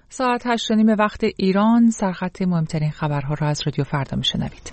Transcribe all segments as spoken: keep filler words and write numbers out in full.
ساعت هشت و نیم وقت ایران، سرخط مهمترین خبرها را از رادیو فردا میشنوید.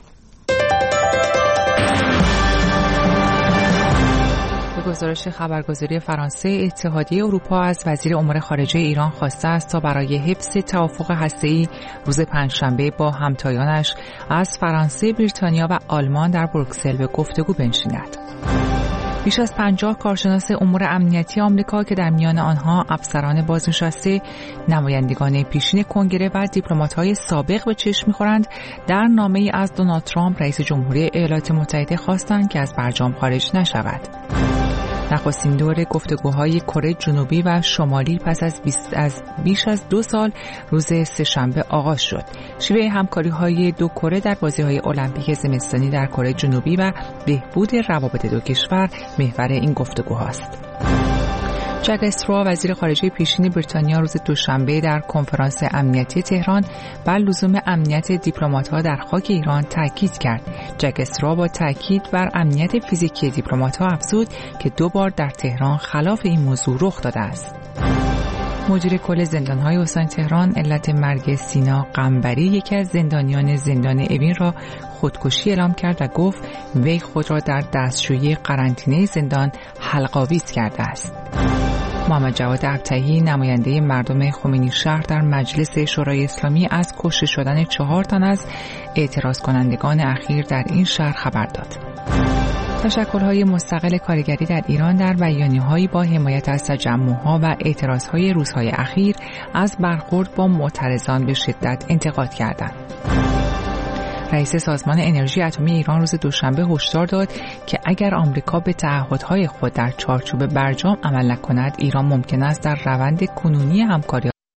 به گزارش خبرگزاری فرانسه، اتحادیه اروپا از وزیر امور خارجه ایران خواسته است تا برای حفظ توافق هسته‌ای روز پنجشنبه با همتایانش از فرانسه، بریتانیا و آلمان در بروکسل به گفتگو بنشیند. بیش از پنجاه کارشناس امور امنیتی آمریکا که در میان آنها افسران بازنشسته، نمایندگان پیشین کنگره و دیپلمات‌های سابق به چشم می‌خورند، در نامه‌ای از دونالد ترامپ رئیس جمهوری ایالات متحده خواستند که از برجام خارج نشود. نخستین دور گفتگوهای کره جنوبی و شمالی پس از, از بیش از دو سال روز سه‌شنبه آغاز شد. شیوه همکاری‌های دو کره در بازی‌های المپیک زمستانی در کره جنوبی و بهبود روابط دو کشور محور این گفتگوهاست. جک استرا، وزیر خارجه پیشین بریتانیا، روز دوشنبه در کنفرانس امنیتی تهران بر لزوم امنیت دیپلمات‌ها در خاک ایران تاکید کرد. جک استرا با تاکید بر امنیت فیزیکی دیپلمات‌ها افزود که دو بار در تهران خلاف این موضوع رخ داده است. مدیر کل زندان‌های استان تهران علت مرگ سینا قنبری، یکی از زندانیان زندان اوین، را خودکشی اعلام کرد و گفت وی خود را در دستشویی قرنطینه زندان حلق‌آویز کرده است. محمد جواد ابطحی، نماینده مردم خمینی شهر در مجلس شورای اسلامی، از کشته شدن چهار تن از اعتراض کنندگان اخیر در این شهر خبر داد. تشکل‌های مستقل کارگری در ایران در بیانیه‌هایی با حمایت از تجمع‌ها و اعتراض‌های روزهای اخیر از برخورد با معترضان به شدت انتقاد کردند. رئیس سازمان انرژی اتمی ایران روز دوشنبه هشدار داد که اگر آمریکا به تعهدهای خود در چارچوب برجام عمل نکند، ایران ممکن است در روند کنونی همکاری